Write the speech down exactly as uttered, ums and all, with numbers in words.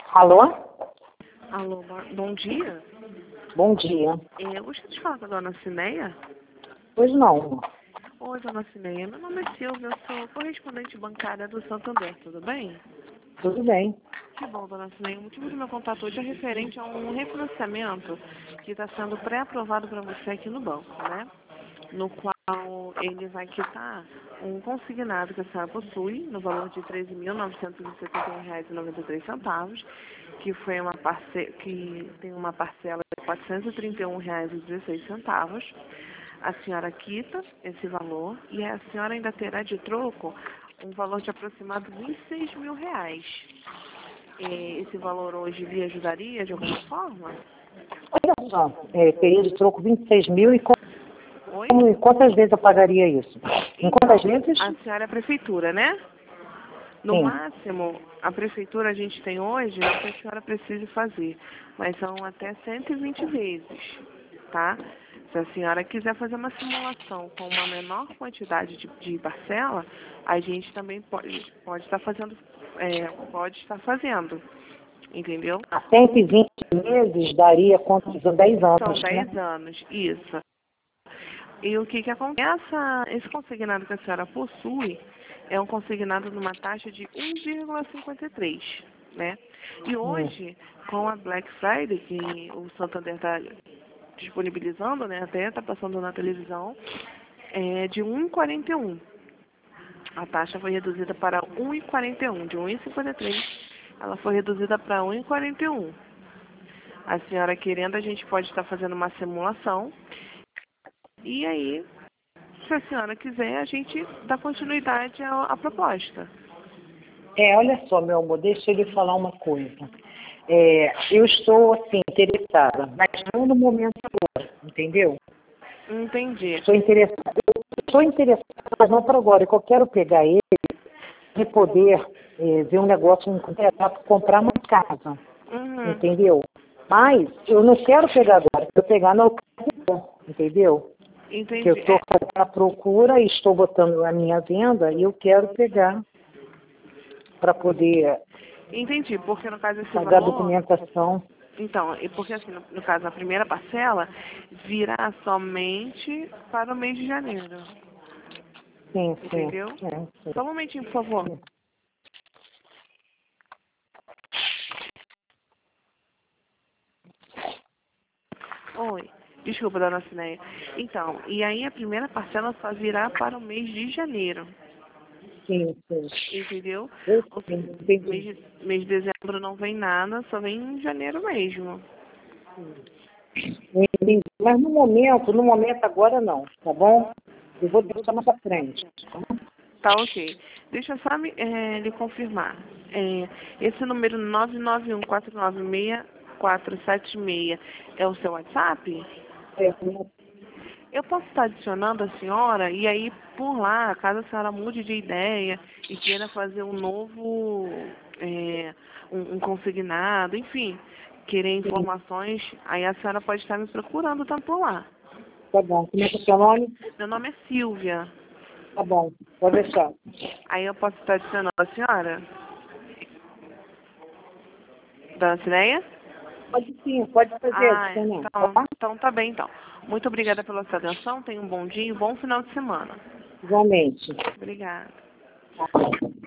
Alô? Alô, bo- bom dia. Bom dia. É, eu gostaria de falar com a dona Cineia. Pois não. Oi, dona Cineia. Meu nome é Silvia, eu sou correspondente bancária do Santander, tudo bem? Tudo bem. Que bom, dona Cineia. O motivo do meu contato hoje é referente a um refinanciamento que está sendo pré-aprovado para você aqui no banco, né? No qual ele vai quitar um consignado que a senhora possui, no valor de treze mil novecentos e setenta e um reais e noventa e três centavos, que foi uma parce... que tem uma parcela de quatrocentos e trinta e um reais e dezesseis centavos. A senhora quita esse valor e a senhora ainda terá de troco um valor de aproximado vinte e seis mil reais. Eh, Esse valor hoje lhe ajudaria de alguma forma? Olha só, é, teria de troco vinte e seis mil e como, Oi? em quantas vezes eu pagaria isso? Em quantas vezes? A senhora é a prefeitura, né? No Sim. máximo, a prefeitura a gente tem hoje é o que a senhora precisa fazer, mas são até cento e vinte vezes, tá? Se a senhora quiser fazer uma simulação com uma menor quantidade de, de parcela, a gente também pode, pode estar fazendo, é, pode estar fazendo, entendeu? A cento e vinte meses daria quantos? São dez São anos, né? dez anos, isso. E o que que acontece? Essa, esse consignado que a senhora possui é um consignado numa taxa de um vírgula cinquenta e três, né? E Hum. hoje, com a Black Friday, que o Santander está disponibilizando, né? Até está passando na televisão, é de um vírgula quarenta e um. A taxa foi reduzida para um vírgula quarenta e um, de um vírgula cinquenta e três, ela foi reduzida para um vírgula quarenta e um. A senhora querendo, a gente pode estar fazendo uma simulação. E aí, se a senhora quiser, a gente dá continuidade à, à proposta. É, olha só, meu amor, deixa eu lhe falar uma coisa. É, eu estou, assim, interessada, mas não no momento agora, entendeu? Entendi. Estou interessada, eu estou interessada, mas não para agora, que eu quero pegar ele e poder é, ver um negócio, um contrato, comprar uma casa, Uhum. entendeu? Mas eu não quero pegar agora, eu quero pegar na ocasião, entendeu? Que eu Entendi. estou É, à procura e estou botando a minha venda e eu quero pegar para poder entendi, porque no caso esse pagar a valor. documentação. Então, e porque assim, no, no caso a primeira parcela virá somente para o mês de janeiro. Sim, sim, Entendeu? é, sim, Só um momentinho, por favor. sim. Oi. Desculpa, dona Cineia. Então, e aí a primeira parcela só virá para o mês de janeiro. Sim, sim. Entendeu? Eu Ou sim, seja, mês entendi. de, mês de dezembro não vem nada, só vem em janeiro mesmo. Eu entendi. Mas no momento, no momento agora não, tá bom? Eu vou deixar mais pra frente. Tá bom? Tá ok. Deixa eu só me, eh, lhe confirmar. Eh, esse número nove nove um quatro nove seis quatro sete seis é o seu WhatsApp? É, Eu posso estar adicionando a senhora e aí por lá, caso a senhora mude de ideia e queira fazer um novo, eh, um, um consignado, enfim, querer sim, informações, aí a senhora pode estar me procurando tá por lá. tá bom. Como é que é o seu nome? Meu nome é Silvia. Tá bom, pode deixar. Aí eu posso estar adicionando a senhora? Dona Cineia? Pode sim, pode fazer, Ah, adicionar, então, tá? então tá bem então. Muito obrigada pela sua atenção, tenha um bom dia e um bom final de semana. Igualmente. Obrigada. Tá.